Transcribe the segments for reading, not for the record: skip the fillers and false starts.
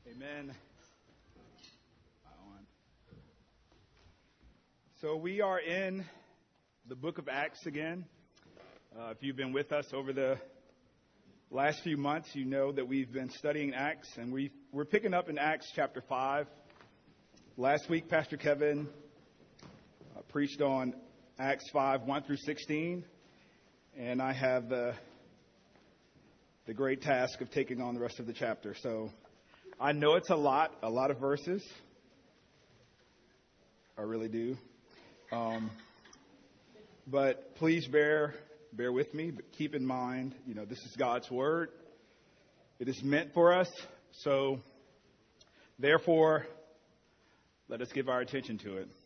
Amen. So we are in the book of Acts again. If you've been with us over the last few months, you know that we've been studying Acts, and we're picking up in Acts chapter 5. Last week, Pastor Kevin preached on Acts 5, 1 through 16, and I have the great task of taking on the rest of the chapter. So I know it's a lot of verses. I really do. But please bear with me. But keep in mind, this is God's word. It is meant for us. So therefore, let us give our attention to it.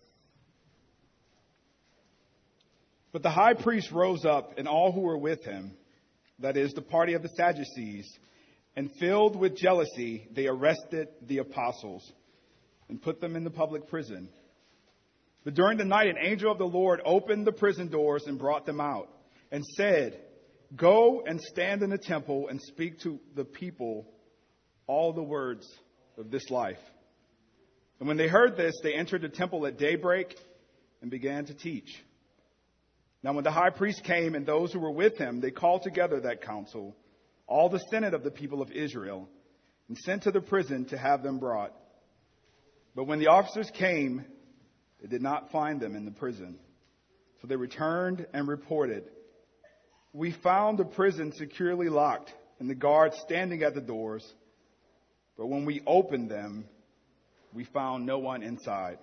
But the high priest rose up, and all who were with him, that is, the party of the Sadducees, and filled with jealousy, they arrested the apostles and put them in the public prison. But during the night, an angel of the Lord opened the prison doors and brought them out and said, "Go and stand in the temple and speak to the people all the words of this life." And when they heard this, they entered the temple at daybreak and began to teach. Now when the high priest came and those who were with him, they called together that council, all the senate of the people of Israel, and sent to the prison to have them brought. But when the officers came, they did not find them in the prison. So they returned and reported, "We found the prison securely locked and the guards standing at the doors. But when we opened them, we found no one inside."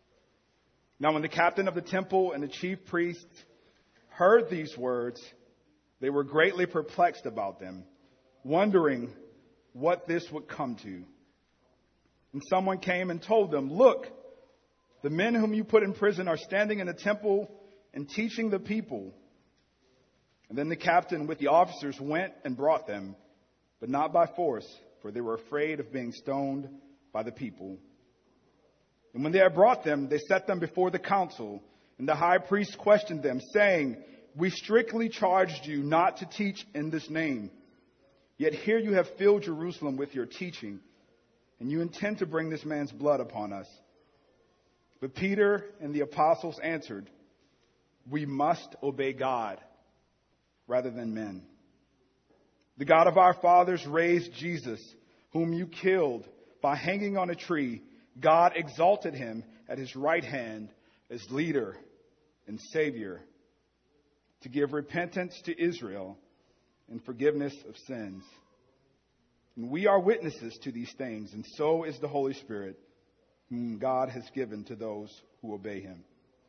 Now when the captain of the temple and the chief priests heard these words, they were greatly perplexed about them, wondering what this would come to. And someone came and told them, "Look, the men whom you put in prison are standing in the temple and teaching the people." And then the captain with the officers went and brought them, but not by force, for they were afraid of being stoned by the people. And when they had brought them, they set them before the council. And the high priest questioned them, saying, "We strictly charged you not to teach in this name. Yet here you have filled Jerusalem with your teaching, and you intend to bring this man's blood upon us." But Peter and the apostles answered, "We must obey God rather than men. The God of our fathers raised Jesus, whom you killed by hanging on a tree. God exalted him at his right hand as leader and Savior, to give repentance to Israel and forgiveness of sins. And we are witnesses to these things, and so is the Holy Spirit, whom God has given to those who obey him."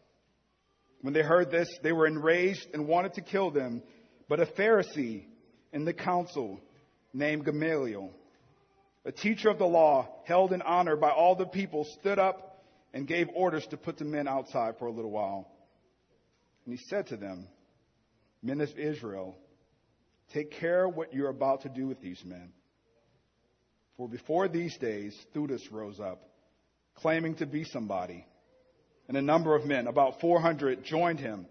When they heard this, they were enraged and wanted to kill them. But a Pharisee in the council named Gamaliel, a teacher of the law held in honor by all the people, stood up and gave orders to put the men outside for a little while. And he said to them, "Men of Israel, take care what you're about to do with these men. For before these days, Theudas rose up, claiming to be somebody. And a number of men, about 400, joined him.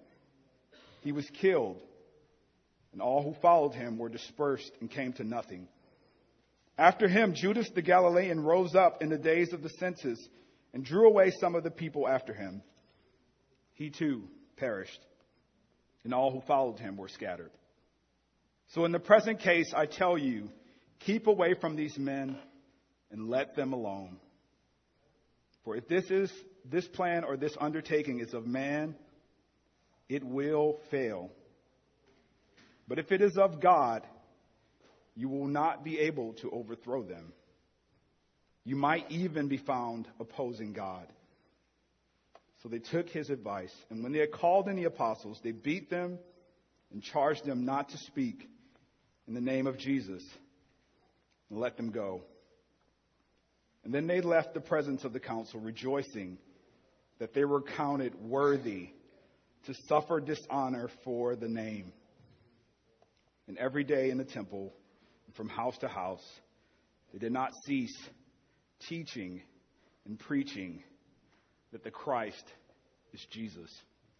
He was killed, and all who followed him were dispersed and came to nothing. After him, Judas the Galilean rose up in the days of the census and drew away some of the people after him. He too perished, and all who followed him were scattered. So in the present case, I tell you, keep away from these men and let them alone. For if this plan or this undertaking is of man, it will fail. But if it is of God, you will not be able to overthrow them. You might even be found opposing God." So they took his advice, and when they had called in the apostles, they beat them and charged them not to speak in the name of Jesus, and let them go. And then they left the presence of the council, rejoicing that they were counted worthy to suffer dishonor for the name. And every day in the temple, from house to house, they did not cease teaching and preaching that the Christ is Jesus.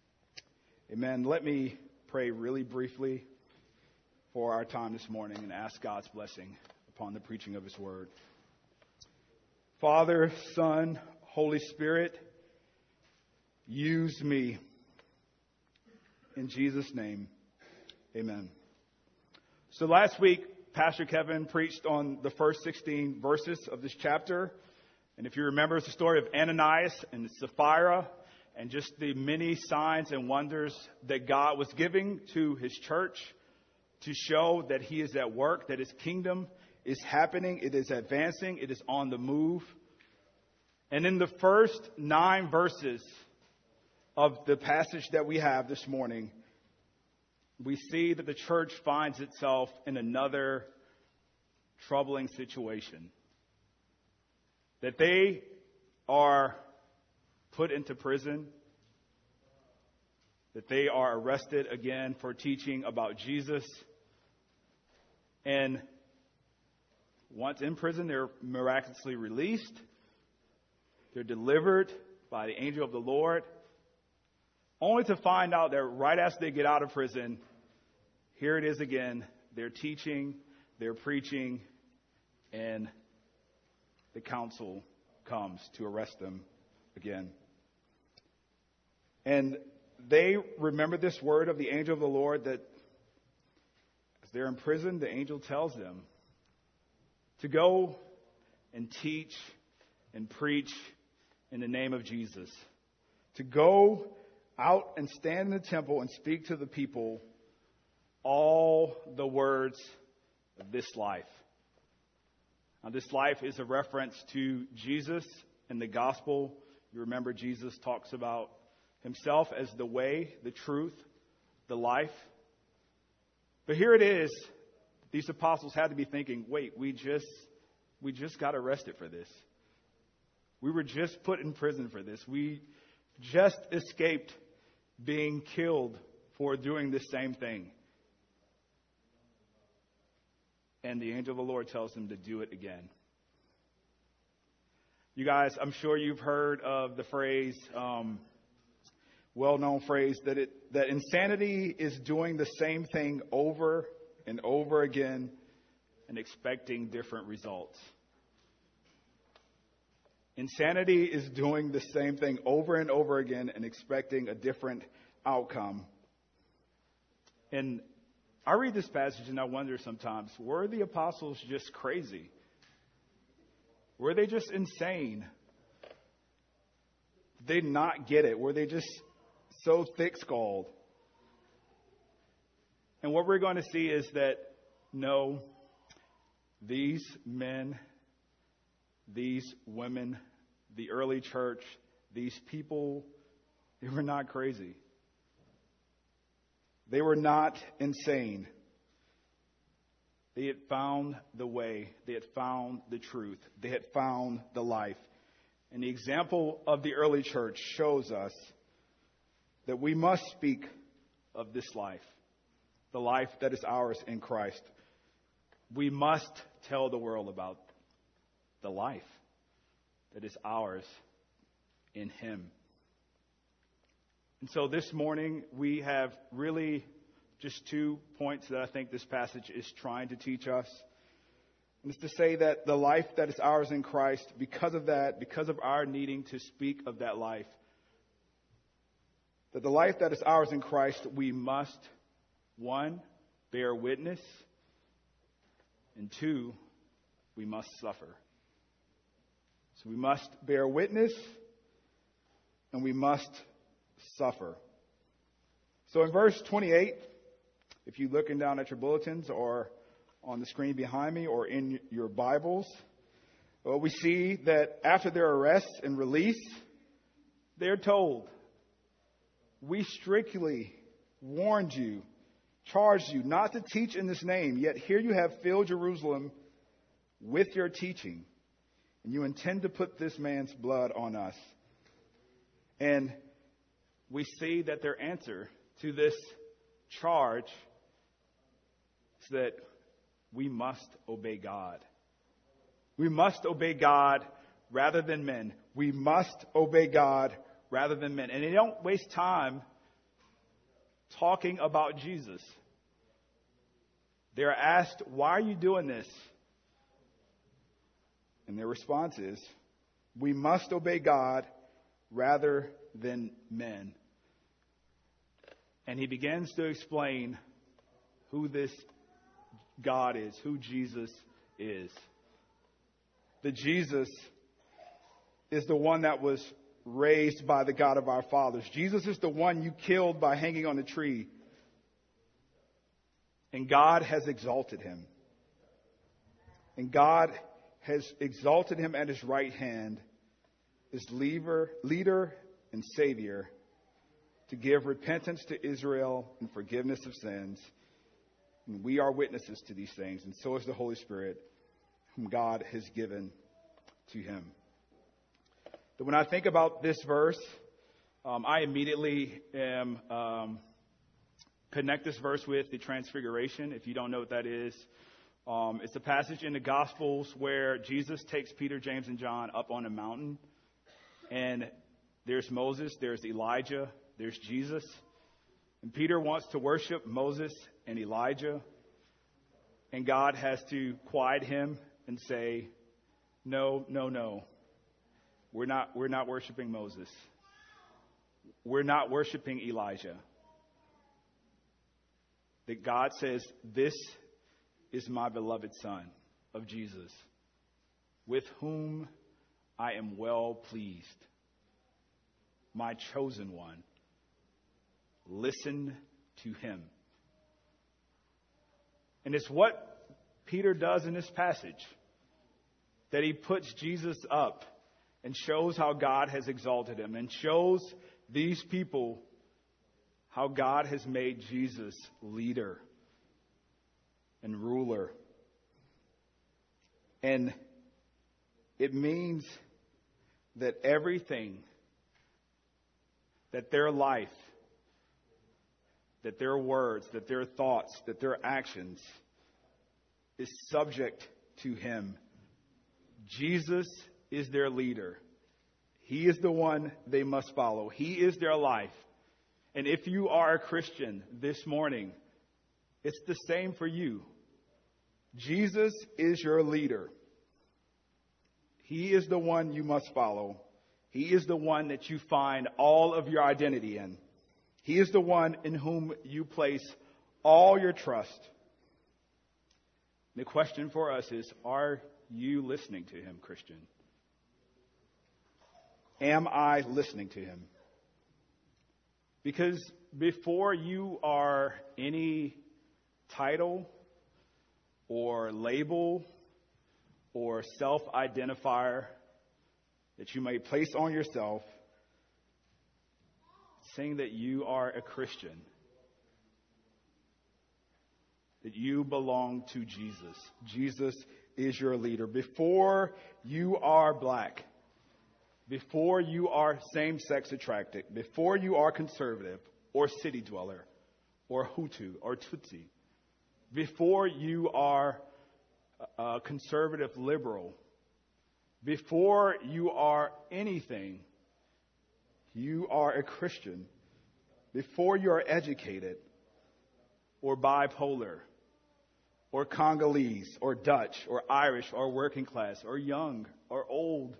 Amen. Let me pray really briefly for our time this morning and ask God's blessing upon the preaching of his word. Father, Son, Holy Spirit, use me. In Jesus' name, amen. So last week, Pastor Kevin preached on the first 16 verses of this chapter. And if you remember, it's the story of Ananias and Sapphira and just the many signs and wonders that God was giving to his church to show that he is at work, that his kingdom is happening, it is advancing, it is on the move. And in the first 9 verses of the passage that we have this morning, we see that the church finds itself in another troubling situation. That they are put into prison, that they are arrested again for teaching about Jesus. And once in prison, they're miraculously released. They're delivered by the angel of the Lord, only to find out that right as they get out of prison, here it is again. They're teaching, they're preaching, and the council comes to arrest them again. And they remember this word of the angel of the Lord that as they're in prison, the angel tells them to go and teach and preach in the name of Jesus. To go out and stand in the temple and speak to the people all the words of this life. Now, this life is a reference to Jesus in the gospel. You remember Jesus talks about himself as the way, the truth, the life. But here it is. These apostles had to be thinking, wait, we just got arrested for this. We were just put in prison for this. We just escaped being killed for doing the same thing. And the angel of the Lord tells them to do it again. You guys, I'm sure you've heard of the phrase, well-known phrase, that insanity is doing the same thing over and over again and expecting different results. Insanity is doing the same thing over and over again and expecting a different outcome. And I read this passage and I wonder sometimes, were the apostles just crazy? Were they just insane? Did they not get it? Were they just so thick-skulled? And what we're going to see is that, no, these men, these women, the early church, these people, they were not crazy. They were not insane. They had found the way. They had found the truth. They had found the life. And the example of the early church shows us that we must speak of this life, the life that is ours in Christ. We must tell the world about the life that is ours in Him. And so this morning, we have really just 2 points that I think this passage is trying to teach us. And it's to say that the life that is ours in Christ, because of that, because of our needing to speak of that life, that the life that is ours in Christ, we must, 1, bear witness, and 2, we must suffer. So we must bear witness, and we must suffer. So in verse 28, if you're looking down at your bulletins or on the screen behind me or in your Bibles, we see that after their arrest and release, they're told, we strictly warned you, charged you not to teach in this name, yet here you have filled Jerusalem with your teaching, and you intend to put this man's blood on us. And we see that their answer to this charge is that we must obey God. We must obey God rather than men. We must obey God rather than men. And they don't waste time talking about Jesus. They're asked, why are you doing this? And their response is, We must obey God rather than men. And he begins to explain who this God is, who Jesus is. That Jesus is the one that was raised by the God of our fathers. Jesus is the one you killed by hanging on a tree. And God has exalted him. And God has exalted him at his right hand as leader and Savior to give repentance to Israel and forgiveness of sins. And we are witnesses to these things, and so is the Holy Spirit, whom God has given to him. But when I think about this verse, I immediately connect this verse with the Transfiguration. If you don't know what that is, it's a passage in the Gospels where Jesus takes Peter, James, and John up on a mountain. And there's Moses, there's Elijah, there's Jesus. And Peter wants to worship Moses and Elijah. And God has to quiet him and say, no. We're not worshiping Moses. We're not worshiping Elijah. That God says, this is my beloved Son of Jesus, with whom I am well pleased, my chosen one. Listen to him. And it's what Peter does in this passage, that he puts Jesus up and shows how God has exalted him, and shows these people how God has made Jesus leader and ruler. And it means that everything, that their life, that their words, that their thoughts, that their actions is subject to him. Jesus is their leader. He is the one they must follow. He is their life. And if you are a Christian this morning, it's the same for you. Jesus is your leader. He is the one you must follow. He is the one that you find all of your identity in. He is the one in whom you place all your trust. The question for us is, are you listening to him, Christian? Am I listening to him? Because before you are any title or label or self-identifier that you may place on yourself, saying that you are a Christian, that you belong to Jesus. Jesus is your leader. Before you are black, before you are same-sex attracted, before you are conservative or city dweller or Hutu or Tutsi, before you are a conservative liberal, before you are anything, you are a Christian. Before you are educated or bipolar or Congolese or Dutch or Irish or working class or young or old,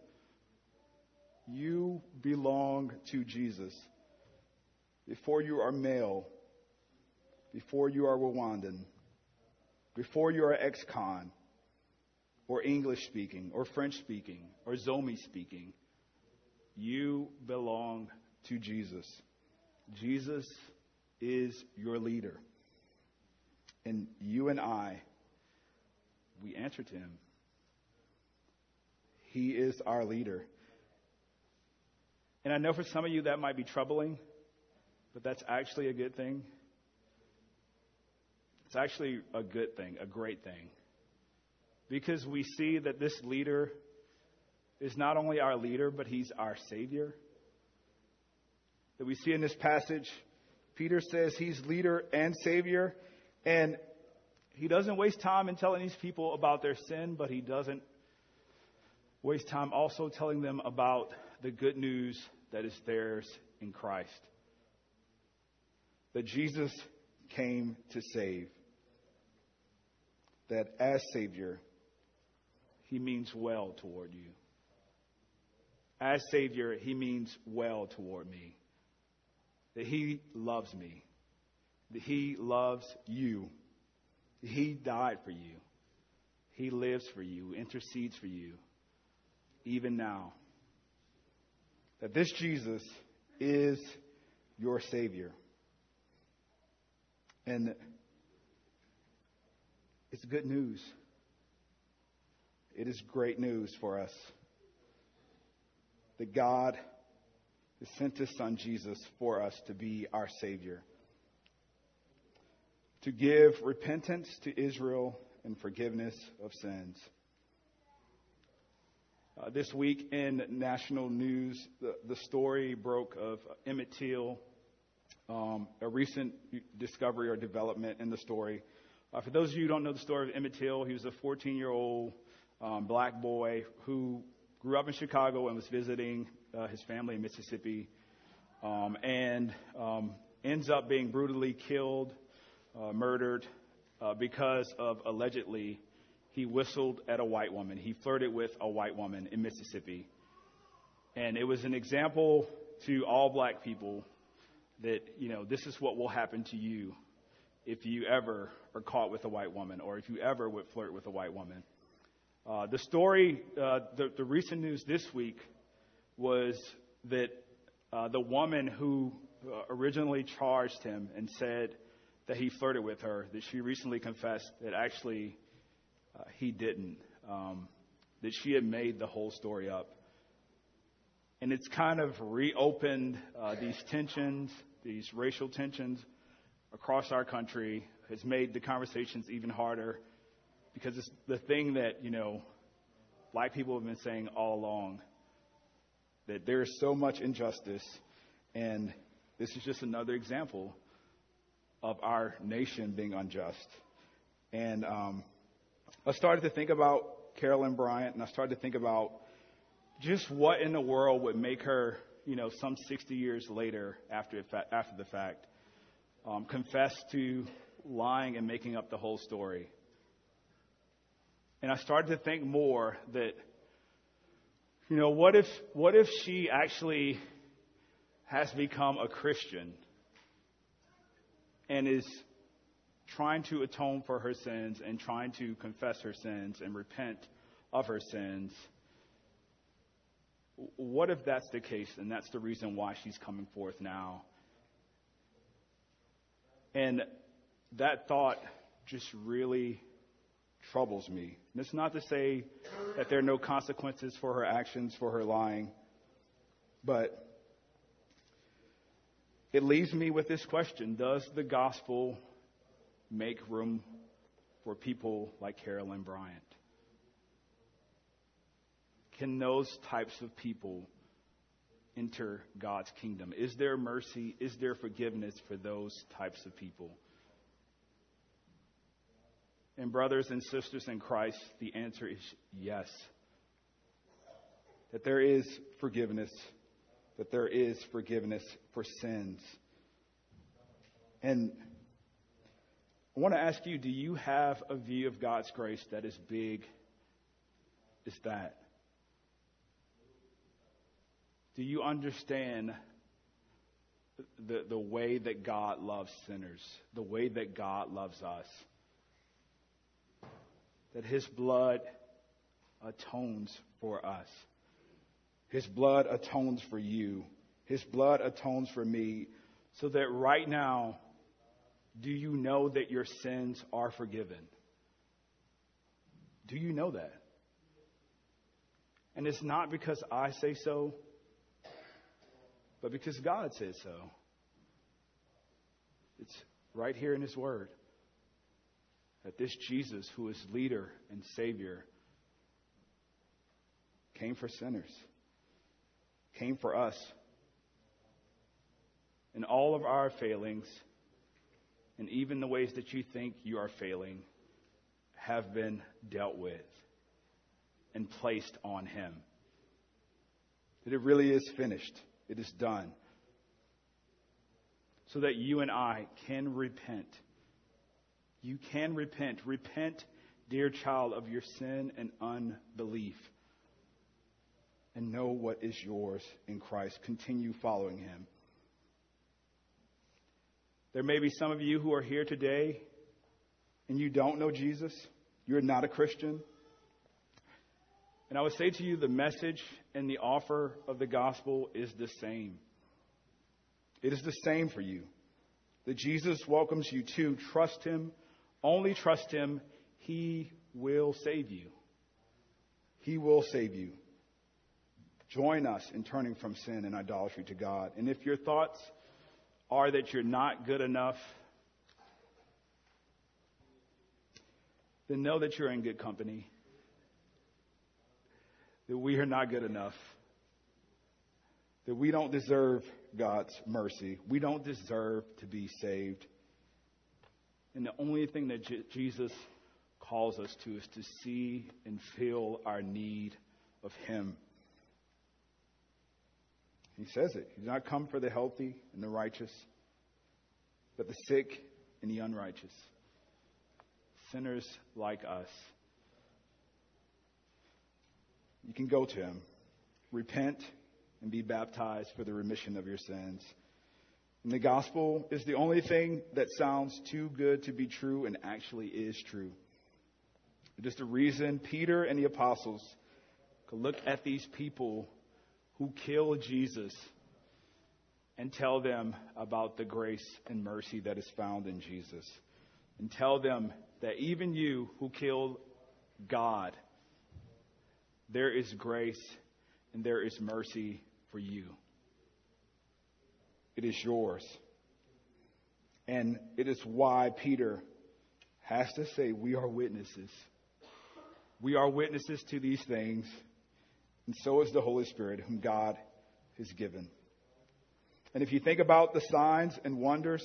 you belong to Jesus. Before you are male, before you are Rwandan, before you are ex-con or English speaking or French speaking or Zomi speaking, you belong to Jesus. Jesus is your leader. And you and I, we answer to him. He is our leader. And I know for some of you that might be troubling, but that's actually a good thing. It's actually a good thing, a great thing. Because we see that this leader is not only our leader, but he's our Savior. That we see in this passage, Peter says he's leader and Savior. And he doesn't waste time in telling these people about their sin, but he doesn't waste time also telling them about the good news that is theirs in Christ. That Jesus came to save. That as Savior, he means well toward you. as Savior, he means well toward me. That he loves me. That he loves you. That he died for you. He lives for you, intercedes for you, even now. That this Jesus is your Savior. And it's good news. It is great news for us that God has sent His Son Jesus for us to be our Savior, to give repentance to Israel and forgiveness of sins. This week in national news, the story broke of Emmett Till, a recent discovery or development in the story. For those of you who don't know the story of Emmett Till, he was a 14-year-old black boy who grew up in Chicago and was visiting his family in Mississippi, and ends up being brutally killed, murdered, because of allegedly he whistled at a white woman. He flirted with a white woman in Mississippi. And it was an example to all black people that, this is what will happen to you if you ever are caught with a white woman, or if you ever would flirt with a white woman. The story, the recent news this week was that the woman who originally charged him and said that he flirted with her, that she recently confessed that actually he didn't, that she had made the whole story up. And it's kind of reopened these tensions, these racial tensions across our country, has made the conversations even harder, because it's the thing that, black people have been saying all along, that there is so much injustice, and this is just another example of our nation being unjust. And I started to think about Carolyn Bryant, and I started to think about just what in the world would make her, some 60 years later after the fact, confess to lying and making up the whole story. And I started to think more that, what if she actually has become a Christian and is trying to atone for her sins and trying to confess her sins and repent of her sins? What if that's the case, and that's the reason why she's coming forth now? And that thought just really troubles me. And it's not to say that there are no consequences for her actions, for her lying, but it leaves me with this question: does the gospel make room for people like Carolyn Bryant? Can those types of people enter God's kingdom? Is there mercy? Is there forgiveness for those types of people? And brothers and sisters in Christ, the answer is yes. That there is forgiveness. That there is forgiveness for sins. And I want to ask you, do you have a view of God's grace that is big as that? Do you understand the way that God loves sinners, the way that God loves us? That His blood atones for us. His blood atones for you. His blood atones for me. So that right now, do you know that your sins are forgiven? Do you know that? And it's not because I say so, but because God says so. It's right here in His Word. That this Jesus, who is leader and Savior, came for sinners. Came for us. And all of our failings, and even the ways that you think you are failing, have been dealt with and placed on Him. That it really is finished. It is done. So that you and I can repent. You can repent. Repent, dear child, of your sin and unbelief. and know what is yours in Christ. Continue following him. There may be some of you who are here today and you don't know Jesus. You're not a Christian. And I would say to you, the message and the offer of the gospel is the same. It is the same for you. That Jesus welcomes you to trust him. Only trust him. He will save you. He will save you. Join us in turning from sin and idolatry to God. And if your thoughts are that you're not good enough, then know that you're in good company. That we are not good enough. That we don't deserve God's mercy. We don't deserve to be saved. And the only thing that Jesus calls us to is to see and feel our need of him. He says it. He did not come for the healthy and the righteous, but the sick and the unrighteous. Sinners like us. You can go to him, repent, and be baptized for the remission of your sins. And the gospel is the only thing that sounds too good to be true and actually is true. It is the reason Peter and the apostles could look at these people who killed Jesus and tell them about the grace and mercy that is found in Jesus. And tell them that even you who killed God, there is grace and there is mercy for you. It is yours. And it is why Peter has to say, we are witnesses. We are witnesses to these things, and so is the Holy Spirit, whom God has given. And if you think about the signs and wonders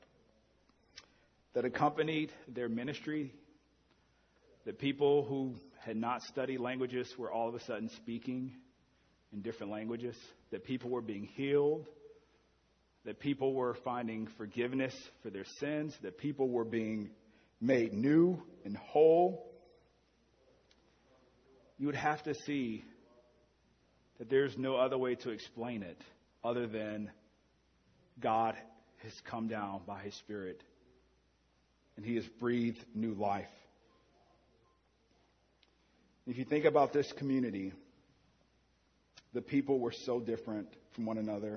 that accompanied their ministry, that people who had not studied languages were all of a sudden speaking in different languages, that people were being healed, that people were finding forgiveness for their sins, that people were being made new and whole, you would have to see that there's no other way to explain it other than God has come down by his Spirit and he has breathed new life. If you think about this community, the people were so different from one another.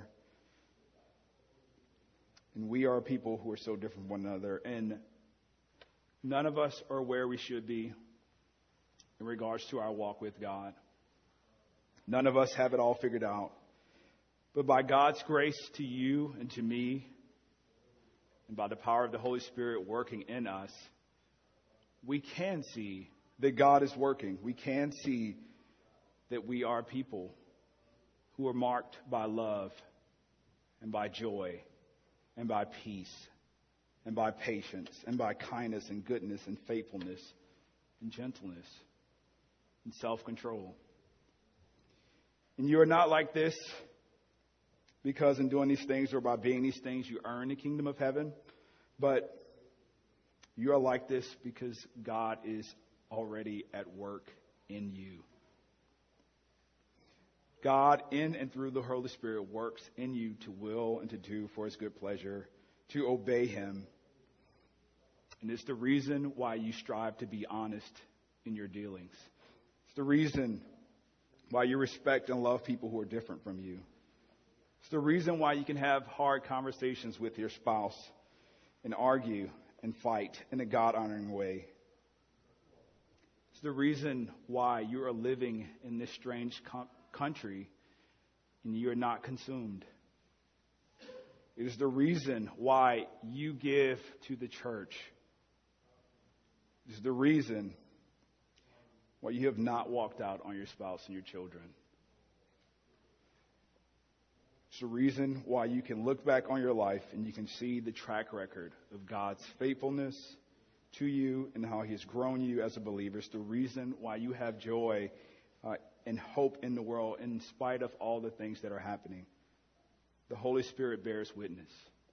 And we are people who are so different from one another. And none of us are where we should be in regards to our walk with God. None of us have it all figured out. But by God's grace to you and to me, and by the power of the Holy Spirit working in us, we can see that God is working. We can see that we are people who are marked by love and by joy and by peace and by patience and by kindness and goodness and faithfulness and gentleness and self-control. And you are not like this because in doing these things or by being these things you earn the kingdom of heaven, but you are like this because God is already at work in you. God, in and through the Holy Spirit, works in you to will and to do for his good pleasure, to obey him. And it's the reason why you strive to be honest in your dealings. It's the reason why you respect and love people who are different from you. It's the reason why you can have hard conversations with your spouse and argue and fight in a God-honoring way. It's the reason why you are living in this strange country and you are not consumed. It is the reason why you give to the church. It is the reason why you have not walked out on your spouse and your children. It's the reason why you can look back on your life and you can see the track record of God's faithfulness to you and how he has grown you as a believer. It's the reason why you have joy and hope in the world in spite of all the things that are happening. The Holy Spirit bears witness.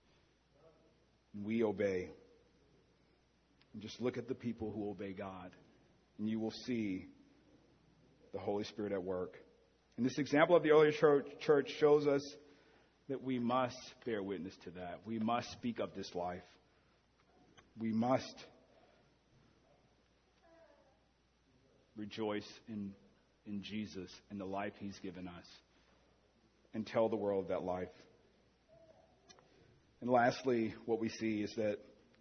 We obey. And just look at the people who obey God, and you will see the Holy Spirit at work. And this example of the early church shows us that we must bear witness to that. We must speak of this life. We must rejoice in Jesus and the life he's given us and tell the world that life. And lastly, what we see is that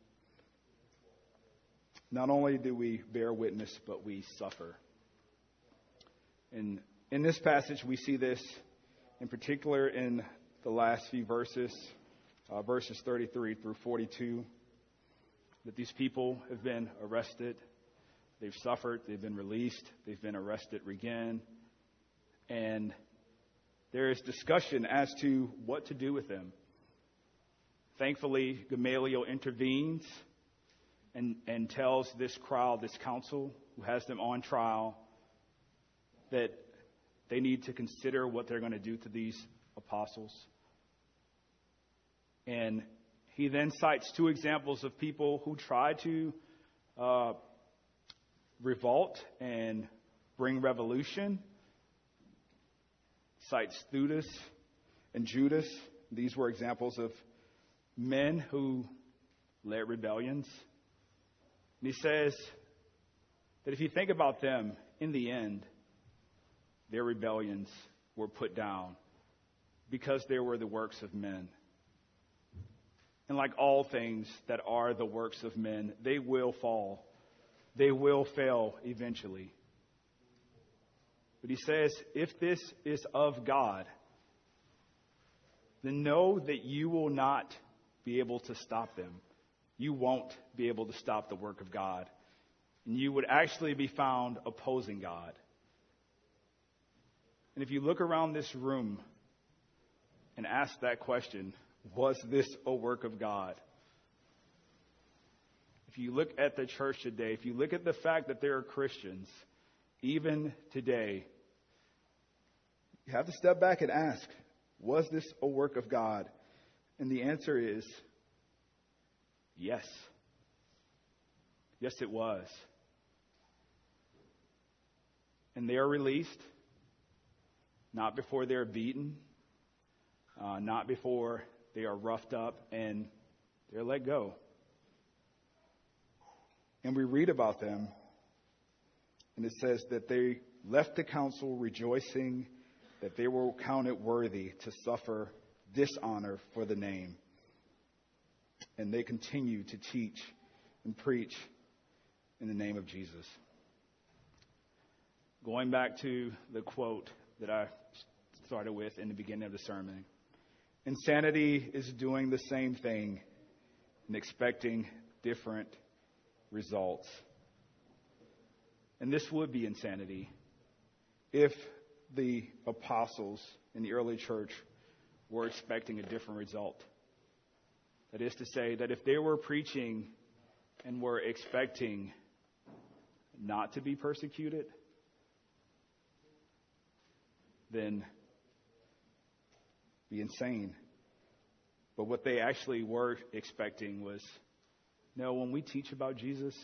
not only do we bear witness, but we suffer. And in this passage, we see this in particular in the last few verses, verses 33 through 42, that these people have been arrested, they've suffered, they've been released, they've been arrested again, and there is discussion as to what to do with them. Thankfully, Gamaliel intervenes and tells this crowd, this council who has them on trial, that they need to consider what they're going to do to these apostles. And he then cites two examples of people who tried to revolt and bring revolution. Cites Theudas and Judas. These were examples of men who led rebellions. And he says that if you think about them, in the end, their rebellions were put down because they were the works of men. And like all things that are the works of men, they will fall. They will fail eventually. But he says, if this is of God, then know that you will not be able to stop them. You won't be able to stop the work of God. And you would actually be found opposing God. And if you look around this room and ask that question, was this a work of God? If you look at the church today, if you look at the fact that there are Christians, even today, you have to step back and ask, was this a work of God? And the answer is yes. Yes, it was. And they are released, not before they're beaten, not before they are roughed up, and they're let go. And we read about them, and it says that they left the council rejoicing that they were counted worthy to suffer dishonor for the name. And they continue to teach and preach in the name of Jesus. Going back to the quote that I started with in the beginning of the sermon. Insanity is doing the same thing and expecting different results. And this would be insanity if the apostles in the early church were expecting a different result. That is to say, that if they were preaching and were expecting not to be persecuted, then be insane. But what they actually were expecting was, no, when we teach about Jesus,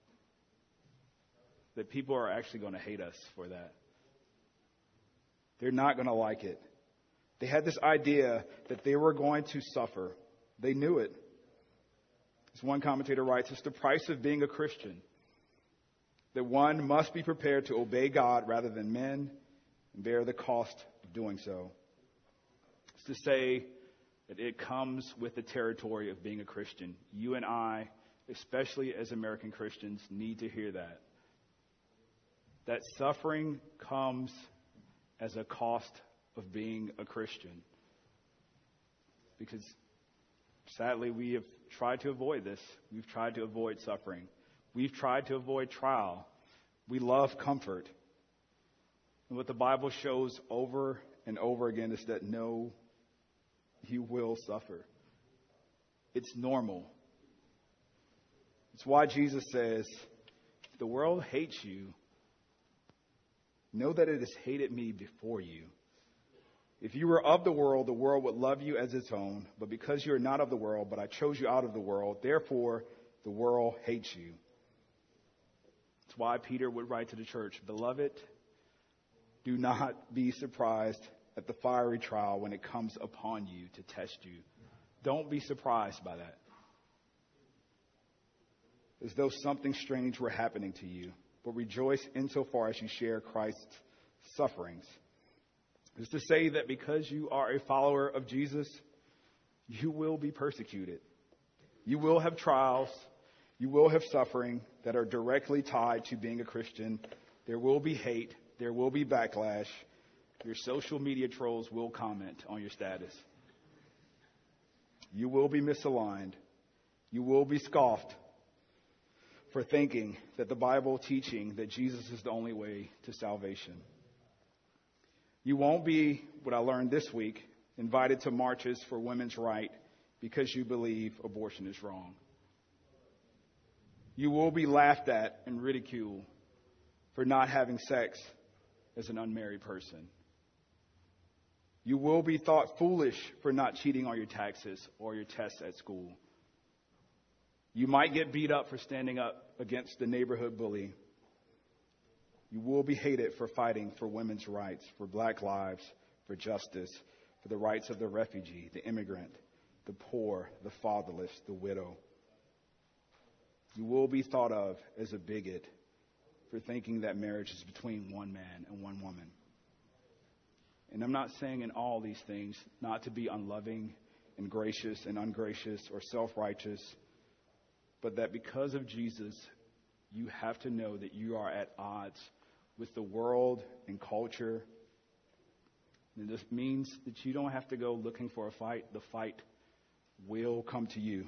that people are actually going to hate us for that. They're not going to like it. They had this idea that they were going to suffer. They knew it. As one commentator writes, it's the price of being a Christian. That one must be prepared to obey God rather than men and bear the cost of doing so. It's to say that it comes with the territory of being a Christian. You and I, especially as American Christians, need to hear that. That suffering comes as a cost of being a Christian. Because sadly, we have tried to avoid this. We've tried to avoid suffering. We've tried to avoid trial. We love comfort. And what the Bible shows over and over again is that no, you will suffer. It's normal. It's why Jesus says, if the world hates you, know that it has hated me before you. If you were of the world would love you as its own. But because you are not of the world, but I chose you out of the world, therefore the world hates you. That's why Peter would write to the church, Beloved, Do not be surprised at the fiery trial when it comes upon you to test you. Don't be surprised by that. As though something strange were happening to you, but rejoice insofar as you share Christ's sufferings. Is to say that because you are a follower of Jesus, you will be persecuted. You will have trials. You will have suffering that are directly tied to being a Christian. There will be hate. There will be backlash. Your social media trolls will comment on your status. You will be misaligned. You will be scoffed for thinking that the Bible teaching that Jesus is the only way to salvation. You won't be, what I learned this week, invited to marches for women's right because you believe abortion is wrong. You will be laughed at and ridiculed for not having sex as an unmarried person. You will be thought foolish for not cheating on your taxes or your tests at school. You might get beat up for standing up against the neighborhood bully. You will be hated for fighting for women's rights, for black lives, for justice, for the rights of the refugee, the immigrant, the poor, the fatherless, the widow. You will be thought of as a bigot for thinking that marriage is between one man and one woman. And I'm not saying in all these things not to be unloving and gracious and ungracious or self-righteous, but that because of Jesus, you have to know that you are at odds with the world and culture. And this means that you don't have to go looking for a fight. The fight will come to you.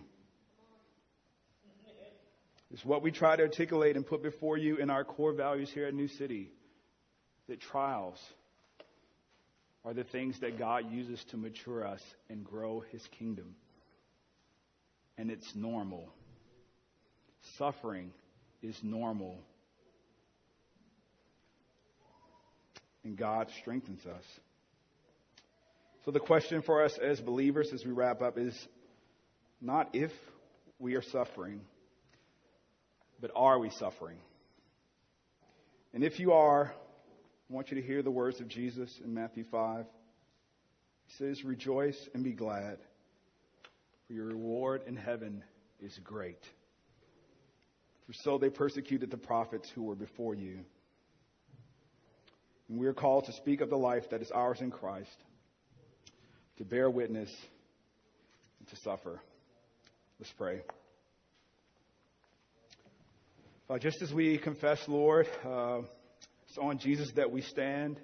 It's what we try to articulate and put before you in our core values here at New City, that trials are the things that God uses to mature us and grow His kingdom. And it's normal. Suffering is normal. And God strengthens us. So the question for us as believers as we wrap up is not if we are suffering, but are we suffering? And if you are, I want you to hear the words of Jesus in Matthew 5. He says, "Rejoice and be glad, for your reward in heaven is great. For so they persecuted the prophets who were before you." And we are called to speak of the life that is ours in Christ, to bear witness, and to suffer. Let's pray. Just as we confess, Lord, it's on Jesus that we stand.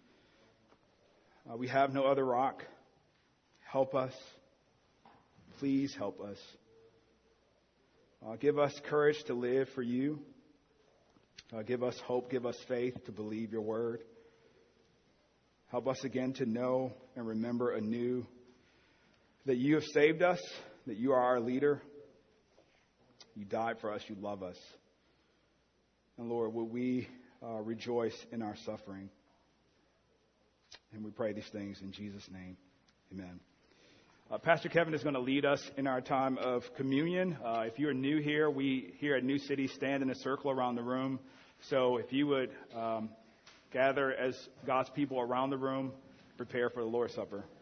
We have no other rock. Help us. Please help us. Give us courage to live for you. Give us hope. Give us faith to believe your word. Help us again to know and remember anew that you have saved us, that you are our leader. You died for us. You love us. And Lord, will we rejoice in our suffering? And we pray these things in Jesus' name. Amen. Pastor Kevin is going to lead us in our time of communion. If you're new here, we here at New City stand in a circle around the room. So if you would gather as God's people around the room, prepare for the Lord's Supper.